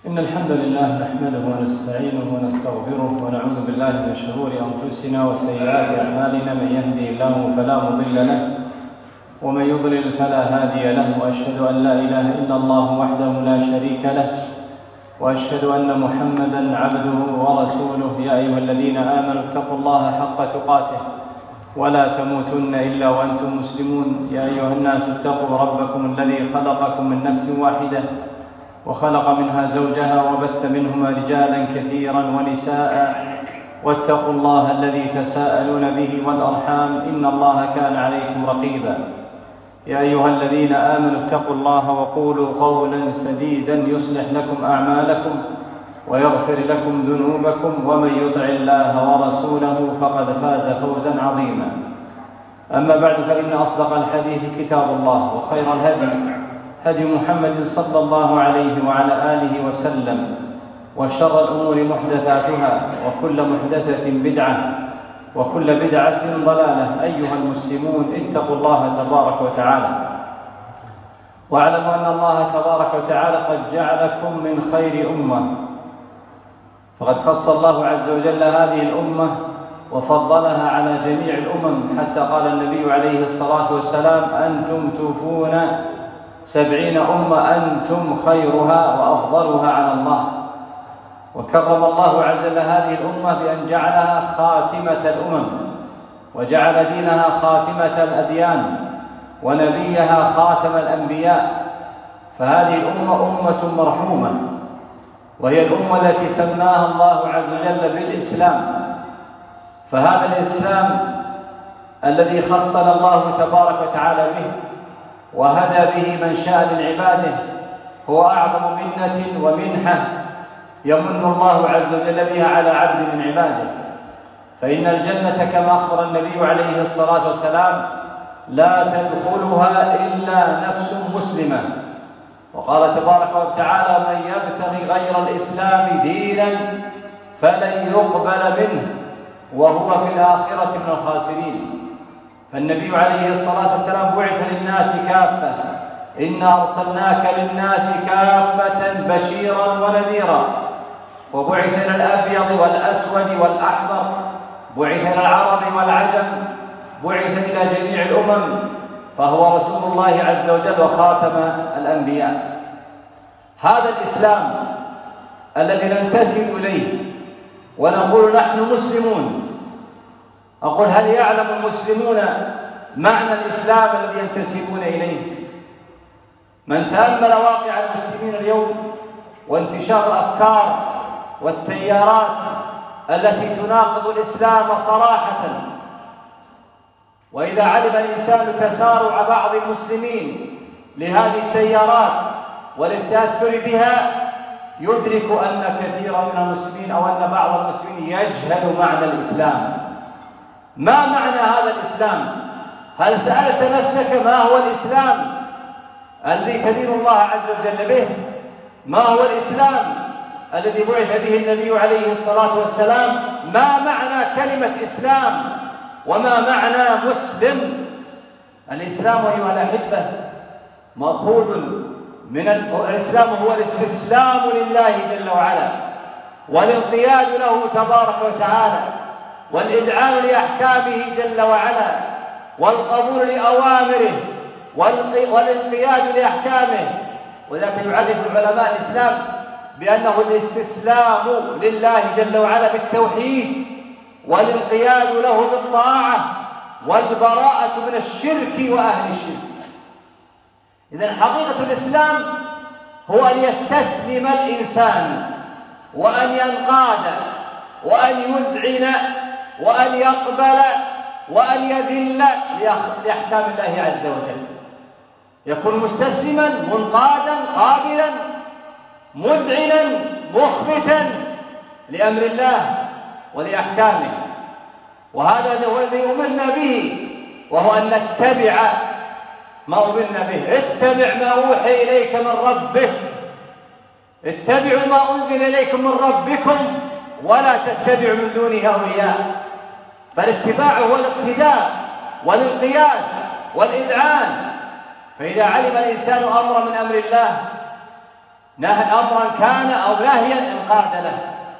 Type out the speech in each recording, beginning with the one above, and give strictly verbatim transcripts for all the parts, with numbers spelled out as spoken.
إن الحمد لله نحمده ونستعينه ونستغفره ونعوذ بالله من شرور أنفسنا وسيئات أعمالنا. من يهدي الله فلا مضل له ومن يضلل فلا هادي له، وأشهد أن لا إله إلا الله وحده لا شريك له، وأشهد أن محمدا عبده ورسوله. يا أيها الذين آمنوا اتقوا الله حق تقاته ولا تموتن إلا وأنتم مسلمون. يا أيها الناس اتقوا ربكم الذي خلقكم من نفس واحدة وخلق منها زوجها وبث منهما رجالا كثيرا ونساء، واتقوا الله الذي تساءلون به والأرحام إن الله كان عليكم رقيبا. يا أيها الذين آمنوا اتقوا الله وقولوا قولا سديدا يصلح لكم أعمالكم ويغفر لكم ذنوبكم، ومن يطع الله ورسوله فقد فاز فوزا عظيما. أما بعد، فإن أصدق الحديث كتاب الله، وخير الهدي هدي محمد صلى الله عليه وعلى آله وسلم، وشر الأمور محدثاتها، وكل محدثة بدعة، وكل بدعة ضلالة. أيها المسلمون، اتقوا الله تبارك وتعالى، واعلموا أن الله تبارك وتعالى قد جعلكم من خير أمة، فقد خص الله عز وجل هذه الأمة وفضلها على جميع الأمم، حتى قال النبي عليه الصلاة والسلام: أنتم توفون سبعين أمة أنتم خيرها وأفضلها على الله. وكرم الله عز وجل هذه الأمة بأن جعلها خاتمة الأمم، وجعل دينها خاتمة الأديان، ونبيها خاتم الأنبياء. فهذه الأمة أمة مرحومة، وهي الأمة التي سماها الله عز وجل بالإسلام. فهذا الإسلام الذي خصنا الله تبارك وتعالى به وهدى به من شاء من عباده هو أعظم منة ومنحة يمن الله عز وجل بها على عبد من عباده. فإن الجنة كما أخبر النبي عليه الصلاة والسلام لا تدخلها إلا نفس مسلمة. وقال تبارك وتعالى: من يبتغي غير الإسلام دينا فلن يقبل منه وهو في الآخرة من الخاسرين. فالنبي عليه الصلاة والسلام بعث للناس كافة، إنا أرسلناك للناس كافة بشيرا ونذيرا. وبعث إلى الأبيض والأسود والأحمر، بعث إلى العرب والعجم، بعث إلى جميع الأمم، فهو رسول الله عز وجل وخاتم الأنبياء. هذا الإسلام الذي ننتسب إليه ونقول نحن مسلمون، أقول: هل يعلم المسلمون معنى الإسلام الذي ينتسبون إليه؟ من تأمل واقع المسلمين اليوم وانتشار الأفكار والتيارات التي تناقض الإسلام صراحة، وإذا علم الإنسان تسارع بعض المسلمين لهذه التيارات والاستأثر بها، يدرك أن كثيرا من المسلمين أو أن بعض المسلمين يجهل معنى الإسلام. ما معنى هذا الإسلام؟ هل سألت نفسك ما هو الإسلام الذي تدين الله عز وجل به؟ ما هو الإسلام الذي بعث به النبي عليه الصلاة والسلام؟ ما معنى كلمة إسلام؟ وما معنى مسلم؟ الإسلام أيها الأحبة مأخوذ من الإسلام، هو الاستسلام لله جل وعلا، والانقياد له تبارك وتعالى، والإذعان لأحكامه جل وعلا، والقبول لأوامره، والانقياد لأحكامه. وذلك يعرف العلماء الإسلام بأنه الاستسلام لله جل وعلا بالتوحيد، والانقياد له بالطاعة، والبراءة من الشرك وأهل الشرك. إذن حقيقة الإسلام هو أن يستسلم الإنسان، وأن ينقاد، وأن يذعن، وأن يقبل، وأن يذل لأحكام الله عز وجل. يكون مستسلما منقادا قابلا مذعنا مخبتا لأمر الله ولأحكامه. وهذا هو الذي أمرنا به، وهو أن نتبع ما أمرنا به. اتبع ما أوحي إليك من ربك، اتبعوا ما أنزل إليكم من ربكم ولا تتبعوا من دونه أولياء. فالاتباع هو الاقتداء والانقياد والإذعان. فإذا علم الإنسان أمر من أمر الله نهى أمرا كان أو نهيا انقاد له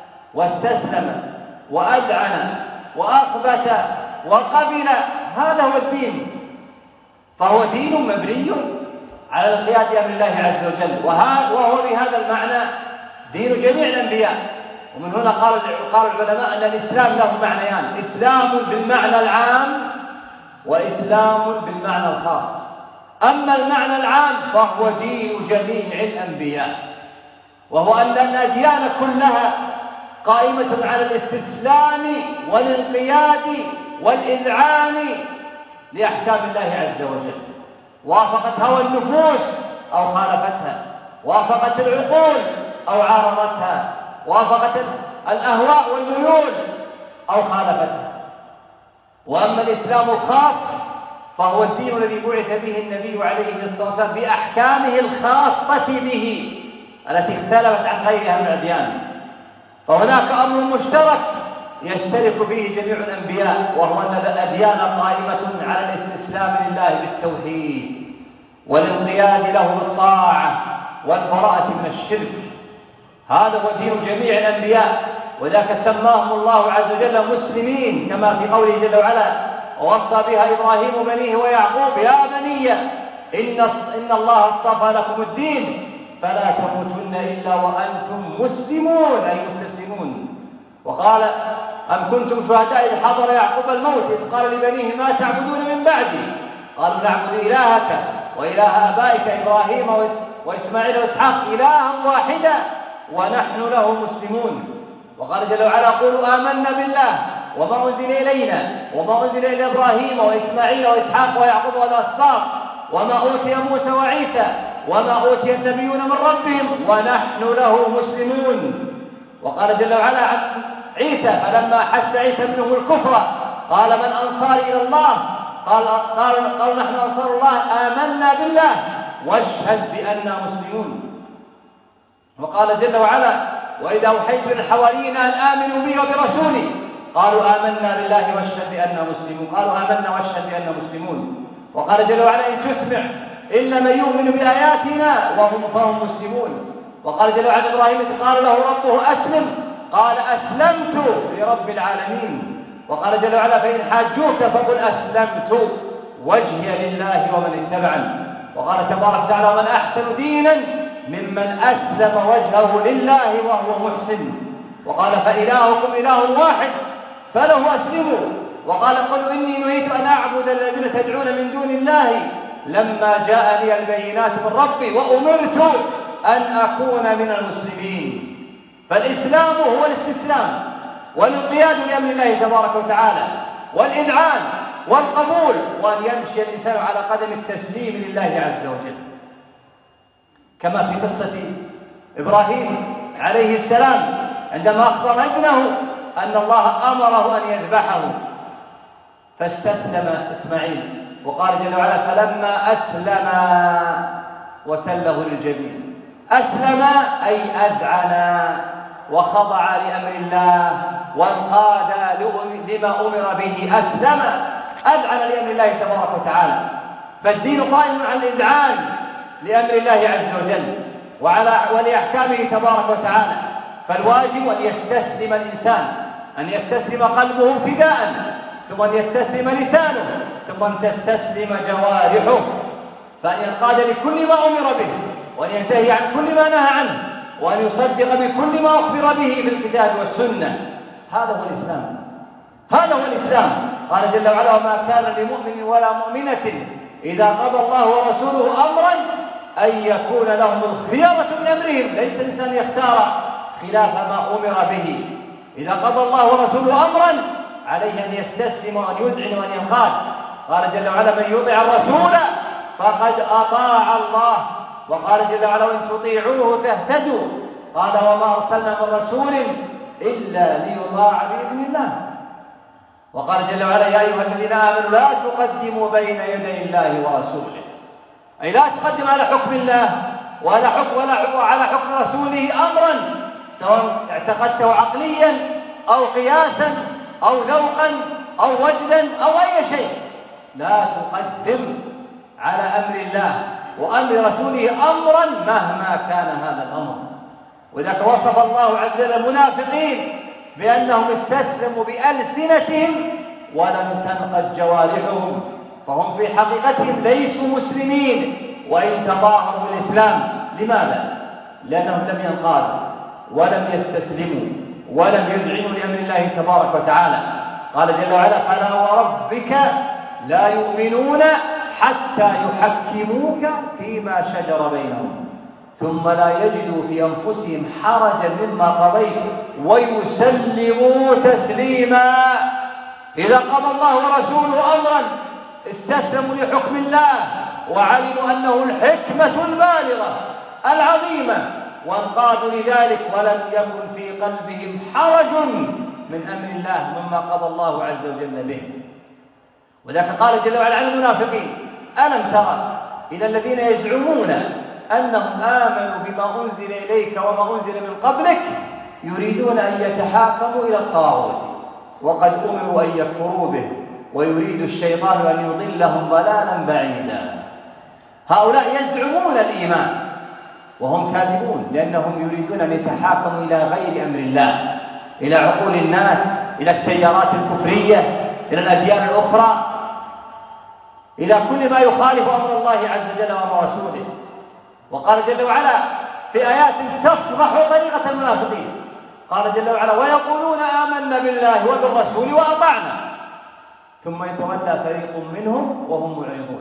واستسلم وأذعن وأخبت وقبل. هذا هو الدين، فهو دين مبني على الانقياد لأمر الله عز وجل، وهو بهذا المعنى دين جميع الأنبياء. ومن هنا قال قال العلماء أن الإسلام له معنيان: إسلام بالمعنى العام وإسلام بالمعنى الخاص. أما المعنى العام فهو دين جميع الأنبياء، وهو أن الأديان كلها قائمة على الاستسلام والانقياد والإذعان لأحكام الله عز وجل. وافقت هوى النفوس أو خالفتها، وافقت العقول أو عارضتها، وافقت الأهواء والميول أو خالفتها. وأما الإسلام الخاص فهو الدين الذي بعث به النبي عليه الصلاة والسلام بأحكامه الخاصة به التي اختلفت عن غيرها من الأديان. فهناك أمر مشترك يشترك فيه جميع الأنبياء، وهو أن الأديان قائمة على الاستسلام لله بالتوحيد والانقياد له بالطاعة والبراءة من الشرك. هذا هو دين جميع الأنبياء، وذاك سماهم الله عز وجل مسلمين، كما في قوله جل وعلا: ووصى بها إبراهيم بنيه ويعقوب يا بني إن إن الله اصطفى لكم الدين فلا تموتن إلا وأنتم مسلمون، أي مستسلمون. وقال: أم كنتم شهداء إذ حضر يعقوب الموت إذ قال لبنيه ما تعبدون من بعدي قالوا نعبد إلهك وإله آبائك إبراهيم وإسماعيل وإسحاق إلها واحدا ونحن له مسلمون. وقال جل وعلا: قولوا آمنا بالله وما أنزل إلينا وما أنزل إلى إبراهيم وإسماعيل وإسحاق ويعقوب والأسباط وما أوتي موسى وعيسى وما أوتي النبيون من ربهم ونحن له مسلمون. وقال جل وعلا عن عيسى: فلما حس عيسى ابنه الكفر قال من أنصاري إلى الله قال قال قال نحن أنصار الله آمنا بالله واشهد بأننا مسلمون. وقال جل وعلا: وإذا أوحيت للحواريين أن آمنوا بي وبرسولي قالوا آمنا بالله واشهد بأننا مسلمون قالوا آمنا واشهد بأننا مسلمون. وقال جل وعلا: إن تسمع إلا من يؤمن بآياتنا وهم فهم مسلمون. وقال جل وعلا: إبراهيم قال له ربه أسلم قال أسلمت لرب العالمين. وقال جل وعلا: فإن حاجوك فقل أسلمت وجهي لله ومن اتبعني. وقال تبارك وتعالى: ومن أحسن دينا ممن أسلم وجهه لله وهو محسن. وقال: فإلهكم إله واحد فله أسلموا. وقال: قل إني نريد أن أعبد الذين تدعون من دون الله لما جاءني البينات من ربي وأمرت أن أكون من المسلمين. فالإسلام هو الاستسلام والانقياد لأمر الله تبارك وتعالى والإذعان والقبول، وأن يمشي الإنسان على قدم التسليم لله عز وجل، كما في قصة إبراهيم عليه السلام عندما أخبر ابنه أن الله أمره أن يذبحه فاستسلم إسماعيل. وقال جل وعلا: فلما أسلم وتله للجبين. أسلم أي أذعن وخضع لأمر الله وانقاد لما أمر به. أسلم أذعن لأمر الله تبارك وتعالى. فالدين قائم على الإذعان لأمر الله عز وجل وعلى ولأحكامه تبارك وتعالى. فالواجب أن يستسلم الإنسان، أن يستسلم قلبه ابتداء، ثم أن يستسلم لسانه، ثم أن تستسلم جوارحه، فأن ينقاد لكل ما أمر به، وأن ينتهي عن كل ما نهى عنه، وأن يصدق بكل ما أخبر به في الكتاب والسنة. هذا هو الإسلام، هذا هو الإسلام. قال جل وعلا: وما كان لمؤمن ولا مؤمنة إذا قضى الله ورسوله أمرا أن يكون لهم الخيارة من أمرهم. ليس الإنسان يختار خلاف ما أمر به. إذا قضى الله ورسوله أمرا عليه أن يستسلم وأن يذعن وأن ينقاد. قال جل وعلا: من يطع الرسول فقد أطاع الله. وقال جل وعلا: وإن تطيعوه تهتدوا. قال: وما أرسلنا من رسول إلا ليطاع بإذن الله. وقال جل وعلا: يا أيها الذين آمنوا لا تقدموا بين يدي الله ورسوله. أي لا تقدم على حكم الله ولا حكم ولا على حكم رسوله أمرا سواء اعتقدته عقليا أو قياسا أو ذوقا أو وجدا أو أي شيء. لا تقدم على أمر الله وأمر رسوله أمرا مهما كان هذا الأمر. وذلك وصف الله عز وجل المنافقين بأنهم استسلموا بألسنتهم ولم تنقض جوارحهم، فهم في حقيقتهم ليسوا مسلمين وإن تظاهروا بالإسلام. لماذا؟ لأنهم لم ينقادوا ولم يستسلموا ولم يذعنوا لأمر الله تبارك وتعالى. قال جل وعلا: فلا وربك لا يؤمنون حتى يحكموك فيما شجر بينهم ثم لا يجدوا في أنفسهم حرجا مما قضيت ويسلموا تسليما. إذا قضى الله ورسوله أمرا استسلموا لحكم الله وعلموا أنه الحكمة البالغة العظيمة وانقادوا لذلك ولم يكن في قلبهم حرج من أمر الله مما قضى الله عز وجل به. وذلك قال جل وعلا عن المنافقين: ألم ترى إلى الذين يزعمون أنهم آمنوا بما أنزل إليك وما أنزل من قبلك يريدون أن يتحاكموا إلى الطاغوت وقد أمروا أن يكفروا به ويريد الشيطان أن يضلهم ضلالا بعيدا. هؤلاء يزعمون الإيمان وهم كاذبون، لأنهم يريدون أن يتحاكموا إلى غير أمر الله، إلى عقول الناس، إلى التيارات الكفرية، إلى الأديان الأخرى، إلى كل ما يخالف أمر الله عز وجل وأمر رسوله. وقال جل وعلا في آيات تفضح طريقة المنافقين، قال جل وعلا: ويقولون آمنا بالله وبالرسول وأطعنا ثم يتولى فريق منهم وهم معرضون.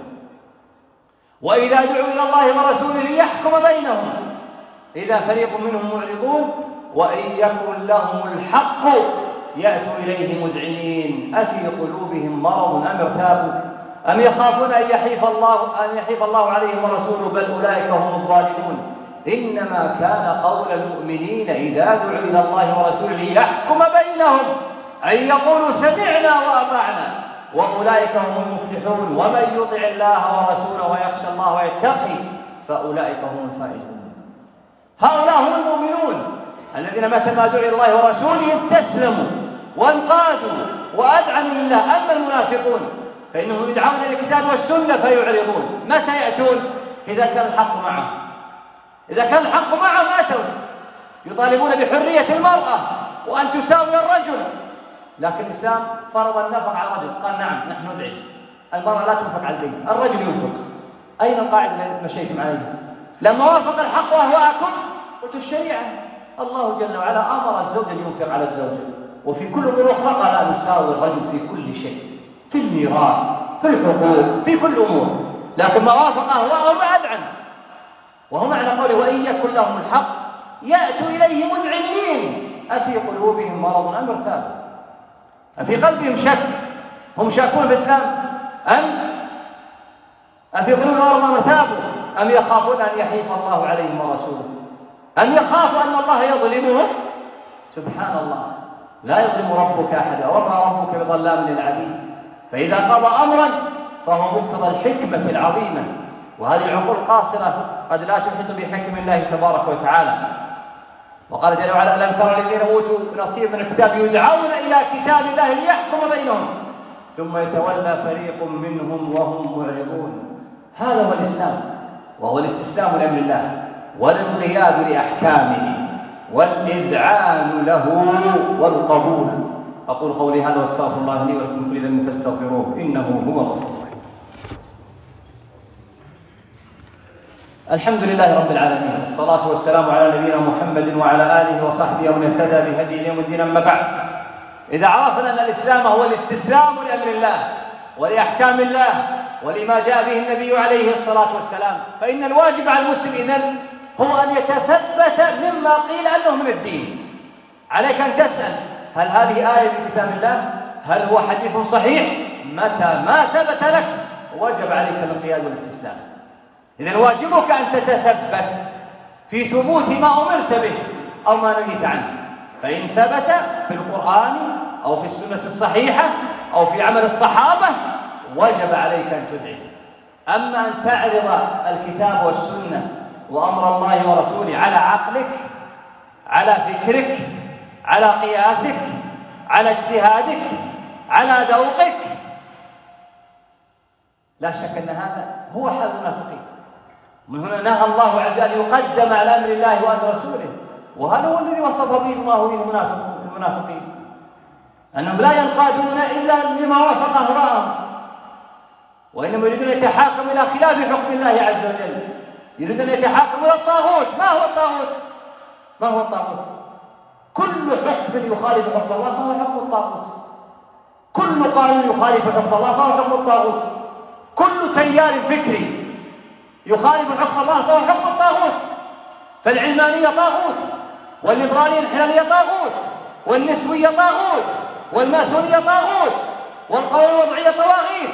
وإذا دعوا إلى الله ورسوله ليحكم بينهم إذا فريق منهم معرضون وإن يكن لهم الحق يأتوا إليه مذعنين أفي قلوبهم مرض أم ارتابوا أم يخافون أن يحيف الله أن يحيف الله عليهم ورسوله بل أولئك هم الظالمون. إنما كان قول المؤمنين إذا دعوا إلى الله ورسوله ليحكم بينهم أن يقولوا سمعنا وأطعنا وأولئك هم المفلحون. ومن يطع الله ورسوله ويخشى الله ويتقي فأولئك هم الفائزون. هؤلاء هم المؤمنون الذين متى ما دعوا إلى الله ورسوله استسلموا وانقادوا وأذعنوا لله. أما المنافقون فإنهم يدعون إلى الكتاب والسنة فيعرضون. متى يأتون؟ إذا كان الحق معهم. إذا كان الحق معهم أتوا يطالبون بحرية المرأة وأن تساوي الرجل، لكن الإسلام فرض النفق على الرجل، قال: نعم نحن ندعي المرأة لا تنفق على البيت، الرجل ينفق. أين القاعدة التي مشيتم عليها؟ لما وافق الحق وأهواءكم قلت الشريعة. الله جل وعلا أمر الزوج أن ينفق على الزوجة، وفي كل أمور أخرى قال: لا نساوي الرجل في كل شيء، في الميراث، في الحقوق، في كل أمور. لكن ما وافق أهواءهم أذعن. وهو معنى قوله: وإن يكن لهم الحق يأتوا إليه مذعنين أفي قلوبهم مرض أم ارتابوا. أفي قلبهم شك؟ هم شاكون في الإسلام؟ أم أفي قلوبهم مرض أم ارتابوا؟ أم يخافون أن يحيف الله عليهم ورسوله؟ أم يخافوا أن الله يظلمهم؟ سبحان الله، لا يظلم ربك أحدا وما ربك بظلام للعبيد. فإذا قضى أمرا فهو مقتضى الحكمة العظيمة، وهذه العقول قاصرة قد لا تحيط بحكم الله تبارك وتعالى. وقال جل وعلا: ألم تر الذين أوتوا نصيب من الكتاب يدعون إلى كتاب الله ليحكم بينهم ثم يتولى فريق منهم وهم معرضون. هذا هو الإسلام، وهو الاستسلام لأمر الله والانقياد لأحكامه والإذعان له والقبول. أقول قولي هذا واستغفر الله لي ولكم كل ذنب فاستغفروه إنه هو الغفور الرحيم. الحمد لله رب العالمين، والصلاة والسلام على نبينا محمد وعلى آله وصحبه ومن اهتدى بهديه يوم الدين. أما بعد، إذا عرفنا أن الإسلام هو الاستسلام لأمر الله ولأحكام الله ولما جاء به النبي عليه الصلاة والسلام، فإن الواجب على المسلم إذن هو أن يتثبت مما قيل أنه من الدين. عليك أن تسأل: هل هذه آية من كتاب الله؟ هل هو حديث صحيح؟ متى ما ثبت لك وجب عليك الانقياد والاستسلام. إذن واجبك أن تتثبت في ثبوت ما أمرت به أو ما نهيت عنه، فإن ثبت في القرآن أو في السنة الصحيحة أو في عمل الصحابة وجب عليك أن تدعي. أما أن تعرض الكتاب والسنة وأمر الله ورسوله على عقلك، على فكرك، على قياسك، على اجتهادك، على ذوقك، لا شك أن هذا هو حال المنافقين. من هنا نهى الله عز وجل يقدم على أمر الله وأمر رسوله، وهذا هو الذي وصف به الله المنافقين، أنهم لا ينقادون إلا لما وافق أهواءهم، وإنما يريدون أن يتحاكموا إلى خلاف حكم الله عز وجل، يريدون أن يتحاكموا إلى الطاغوت. ما هو الطاغوت؟ ما هو الطاغوت؟ كل حكم يخالف حكم الله فهو حكم الطاغوت، كل قانون يخالف حكم الله فهو حكم الطاغوت، كل تيار فكري يخالف حكم الله فهو حكم الطاغوت. فالعلمانية طاغوت، والليبرالية الحلالية طاغوت، والنسوية طاغوت، والماسونية طاغوت، والقوانين الوضعية طواغيت.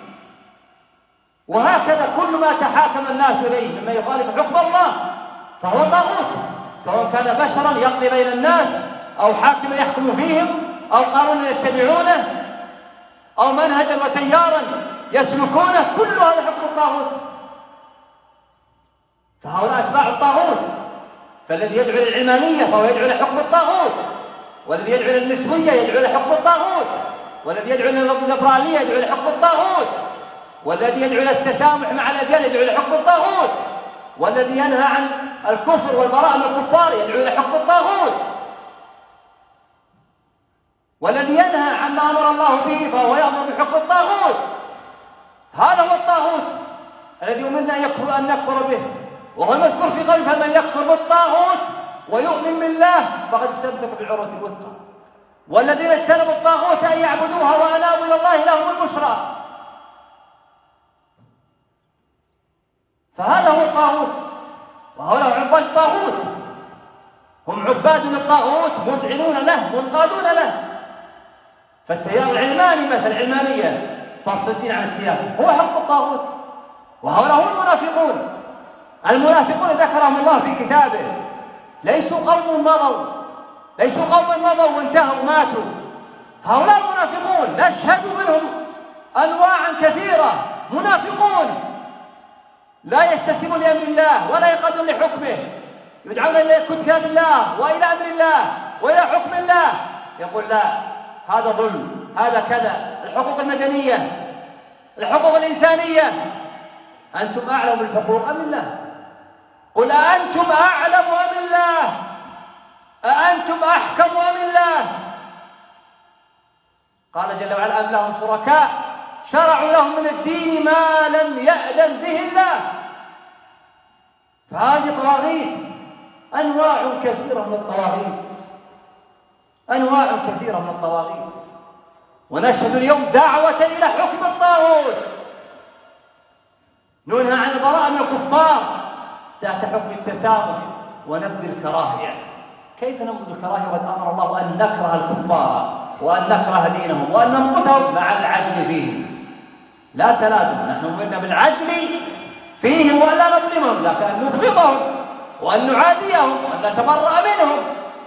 وهكذا كل ما تحاكم الناس إليه مما يخالف حكم الله فهو طاغوت، سواء كان بشرا يقضي بين الناس، أو حاكما يحكم فيهم، أو قانونا يتبعونه، أو منهجا وتيارا يسلكونه، كل هذا حكم الطاغوت. فهؤلاء أتباع الطاغوت. فالذي يدعو للعلمانية فهو يدعو لحكم الطاغوت، والذي يدعو للنسوية يدعو لحكم الطاغوت، والذي يدعو للليبرالية يدعو لحكم الطاغوت، والذي يدعو للتسامح مع الأديان يدعو لحكم الطاغوت، والذي ينهى عن الكفر والبراءة من الكفار يدعو لحكم الطاغوت، والذي ينهى عما أمر الله به فهو يأمر بحكم الطاغوت. هذا هو الطاغوت الذي أمرنا أن نكفر به، وهو المذكور في قوله: فمن يكفر بالطاغوت ويؤمن بالله فقد استمسك بالعروة الوثقى. والذين اجتنبوا الطاغوت أن يعبدوها وأنابوا إلى الله لهم البشرى. فهذا هو الطاغوت، وهؤلاء عباد الطاغوت، هم عباد للطاغوت مذعنون له منقادون له. فالتيار العلماني مثل العلمانية فصل الدين عن السياسة هو حق الطاغوت، وهؤلاء هم المنافقون. المنافقون ذكرهم الله في كتابه، ليسوا قوم مضوا ليسوا قوم مضوا وانتهوا ماتوا. هؤلاء المنافقون نشهد منهم أنواعا كثيرة، منافقون لا يستسلمون لأمر الله ولا ينقادون لحكمه، يدعون إلى كتاب الله وإلى أمر الله وإلى حكم الله. يقول: لا، هذا ظلم، هذا كذا، الحقوق المدنية، الحقوق الإنسانية. أنتم أعلم بالحقوق أم الله؟ قل أأنتم أعلم أم الله؟ أأنتم أحكم أم الله؟ قال جل وعلا: أم لهم شركاء شرعوا لهم من الدين ما لم يأذن به الله. فهذه طواغيت، أنواع كثيرة من الطواغيت، أنواع كثيرة من الطواغيت. ونشهد اليوم دعوة إلى حكم الطاغوت، ننهى عن البراءة من الكفار تحت حكم التسامح ونبذ الكراهية. كيف نبذ الكراهية وقد أمر الله أن نكره الكفار وأن نكره دينهم وأن نمقتهم مع العدل فيهم؟ لا تلازم، نحن أمرنا بالعدل فيهم ولا نظلمهم، لكن أن نبغضهم وأن نعاديهم وأن نتبرأ منهم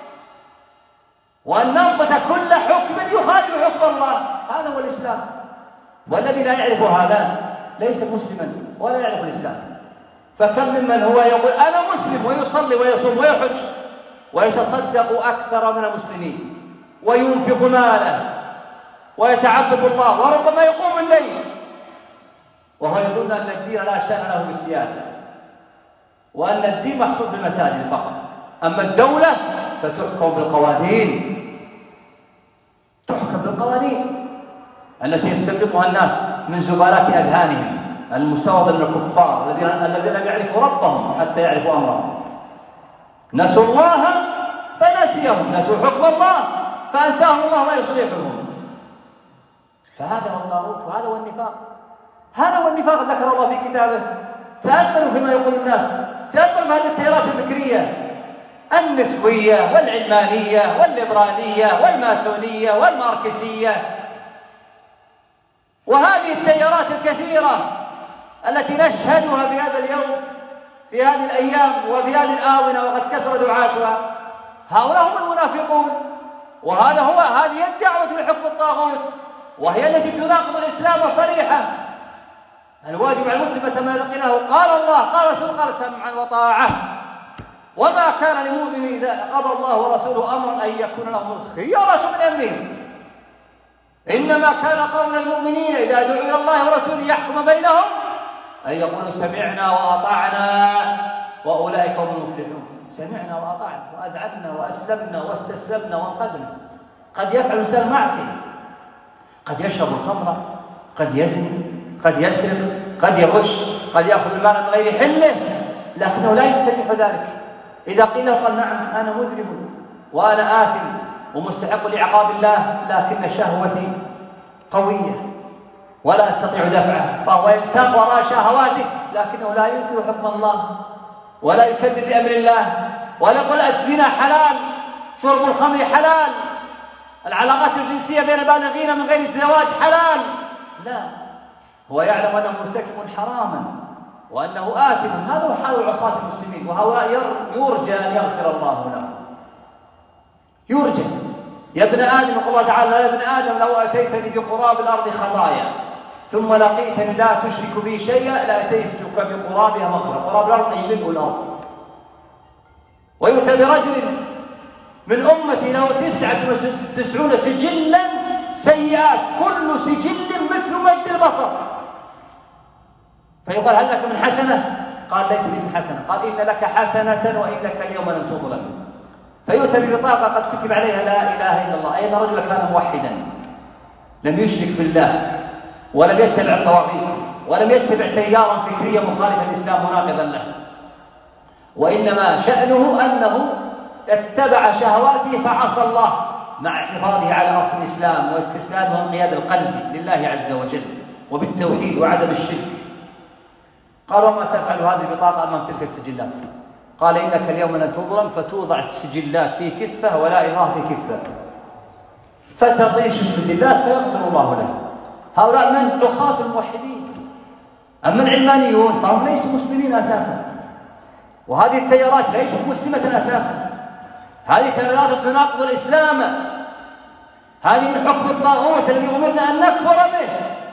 وأن ننبت كل حكم يخالف حكم الله. هذا هو الإسلام. والذي لا يعرف هذا ليس مسلما ولا يعرف الإسلام. فكم ممن هو يقول أنا مسلم ويصلي ويصوم ويحج ويتصدق أكثر من المسلمين وينفق ماله ويتعبد الله وربما يقوم الليل، وهو يظن أن الدين لا شأن له بالسياسة، وأن الدين محصور بالمساجد فقط، أما الدولة فتحكم بالقوانين، تحكم بالقوانين التي يستنبطها الناس من زبالات أذهانهم المستوطن من الكفار الذين الذين لم يعرفوا ربهم حتى يعرفوا أمرهم. نسوا الله فنسيهم، نسوا حكم الله فأنساهم الله ما يصلحهم. فهذا هو الطاغوت وهذا هو النفاق. هذا هو النفاق ذكر الله في كتابه. تأملوا فيما يقول الناس، تأملوا في هذه التيارات الفكرية النسوية والعلمانية والليبرالية والماسونية والماركسية، وهذه التيارات الكثيرة التي نشهدها في هذا اليوم في هذه الأيام وفي هذه الآونة وقد كثر دعاتها. هؤلاء هم المنافقون، وهذا هو هذه الدعوة لحكم الطاغوت، وهي التي تناقض الإسلام صريحة. الواجب على المسلم متى ما لقيناه قال الله قال رسول قال سمعا وطاعة، وما كان لمؤمن إذا قضى الله ورسوله أمرا أن يكون لهم الخيرة من أمرهم، إنما كان قول المؤمنين إذا دعوا إلى الله ورسوله يحكم بينهم أي يقولوا سمعنا وأطعنا وأولئك هم المفلحون. سمعنا وأطعنا وأذعنا وأسلمنا واستسلمنا وانقذنا. قد يفعل الإنسان معصية، قد يشرب الخمر، قد يزني، قد يسرق، قد يغش، قد يأخذ المال من غير حله، لكنه لا يستبيح ذلك. إذا قيل له قال نعم أنا مذنب وأنا آثم ومستحق لعقاب الله، لكن شهوتي قوية ولا أستطيع دفعها، فهو ينساق وراء شهواته، لكنه لا ينكر حكم الله ولا يكذب بأمر الله، ولا يقول الزنا حلال، شرب الخمر حلال، العلاقات الجنسية بين البالغين من غير الزواج حلال. لا، هو يعلم أنه مرتكب حراما وأنه آثم. هذا هو حال عصاة المسلمين، وهؤلاء يرجى أن يغفر الله لهم. يرجى. يا ابن آدم، يقول الله تعالى يا ابن آدم لو أتيتني بقراب الأرض خطايا ثم لقيتني لا تشرك بي شيئا لأتيتك بقرابها مغفرة. قراب الأرض يملء الأرض. ويؤتى برجل من أمتي له تسعة وتسعون سجلا سيئات كل سجل مثل مد البصر، فيقال هل لك من حسنة؟ قال ليس لي من حسنة. قال إن لك حسنة وإنك اليوم لم تظلم. فيؤتى ببطاقة قد كتب عليها لا إله إلا الله، أي أن رجل كان موحدا لم يشرك بالله ولم يتبع الطواغيت ولم يتبع تيارا فكريا مخالفا للإسلام مناقضا له، وإنما شأنه أنه اتبع شهواته فعصى الله مع حفاظه على أصل الإسلام واستسلامه وانقياد القلب لله عز وجل وبالتوحيد وعدم الشرك. قال وما تفعل هذه البطاقة أمام تلك السجلات؟ قال إنك اليوم لن تظلم، فتوضع السجلات في كفة ولا إله في كفة، فتطيش السجلات فيغفر الله له. هؤلاء من عصاة الموحدين. أما العلمانيون فهم ليسوا مسلمين أساسا، وهذه التيارات ليست مسلمة أساسا، هذه تيارات تناقض الإسلام، هذه من حكم الطاغوت الذي أمرنا أن نكفر به.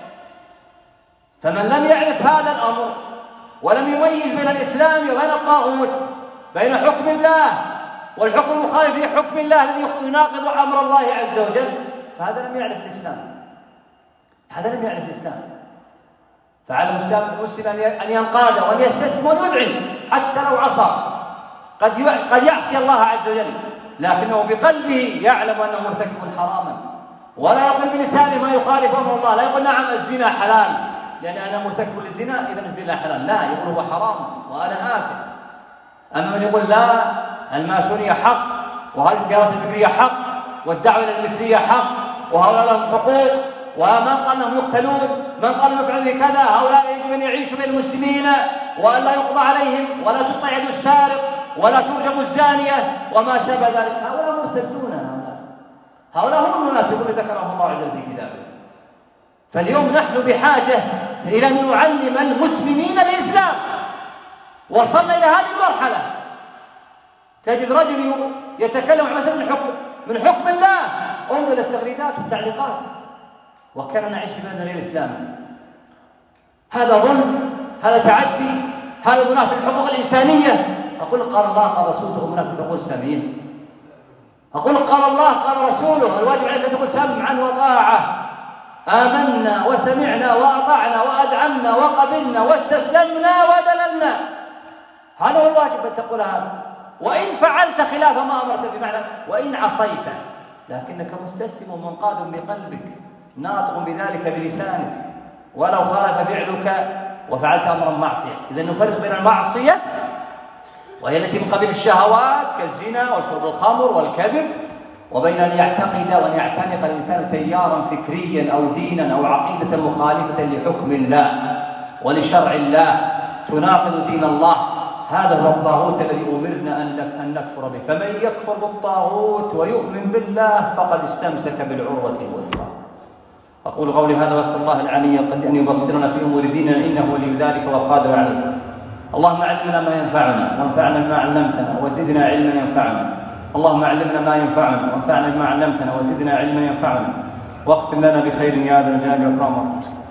فمن لم يعرف هذا الأمر ولم يميز بين الإسلام وبين الطاغوت، بين حكم الله والحكم المخالف لحكم الله الذي يناقض أمر الله عز وجل، فهذا لم يعرف الإسلام، هذا لم يعرف الإسلام. فعلى المسلم أن ينقاد وأن يستسلم ويذعن حتى لو عصى، قد قد يعصي الله عز وجل، لكنه بقلبه يعلم أنه مرتكب حراما، ولا يقول بلسانه ما يخالف أمر الله. لا يقول نعم الزنا حلال لأن أنا مرتكب للزنا إذا الزنا حلال، لا، يقول هو حرام وأنا آثم. أما من يقول لا الماسونية حق وهذه التيارات الفكرية حق والدعوة إلى المثلية حق وهؤلاء لهم حقوق ومن قال انهم يقتلون، من قال يفعل كذا، هؤلاء يجب ان يعيشوا بين المسلمين وان لا يقضى عليهم ولا تقطع يد السارق ولا ترجم الزانيه وما شابه ذلك، هؤلاء مرتدون. هؤلاء هؤلاء هم المنافقون ذكرهم الله عز وجل في كتابه. فاليوم نحن بحاجه الى ان نعلم المسلمين الاسلام. وصلنا الى هذه المرحله، تجد رجل يتكلم عن مسألة من حكم من حكم الله، انظر الى التغريدات والتعليقات، وكان نعيش في بلد غير اسلامي. هذا ظلم، هذا تعدي، هذا منافق الحقوق الانسانيه. اقول قال الله قال رسوله منافق الحقوق الاسلاميه. اقول قال الله قال رسوله، الواجب عليك ان تقول سمعا وطاعه، آمنا وسمعنا وأطعنا وأدعمنا وقبلنا واستسلمنا ودللنا. هذا هو الواجب أن تقول هذا. وإن فعلت خلاف ما أمرت بمعنى وإن عصيت، لكنك مستسلم ومنقاد بقلبك ناطق بذلك بلسانك، ولو خالف فعلك وفعلت أمرا معصية. إذا نفرق بين المعصية وهي التي من قبيل الشهوات كالزنا وشرب الخمر والكذب، وبين أن يعتقد وأن يعتنق الإنسان تيارا فكريا أو دينا أو عقيدة مخالفة لحكم الله ولشرع الله تناقض دين الله. هذا هو الطاغوت الذي أمرنا أن نكفر به. فمن يكفر بالطاغوت ويؤمن بالله فقد استمسك بالعروة الوثقى. أقول قولي هذا وأسأل الله العلي أن يبصرنا في أمور ديننا إنه ولي ذلك والقادر عليه. اللهم علمنا ما ينفعنا وانفعنا بما علمتنا وزدنا علما ينفعنا. اللهم علمنا ما ينفعنا وانفعنا بما علمتنا وزدنا علما ينفعنا، واختم لنا بخير يا ذا الجلال والإكرام.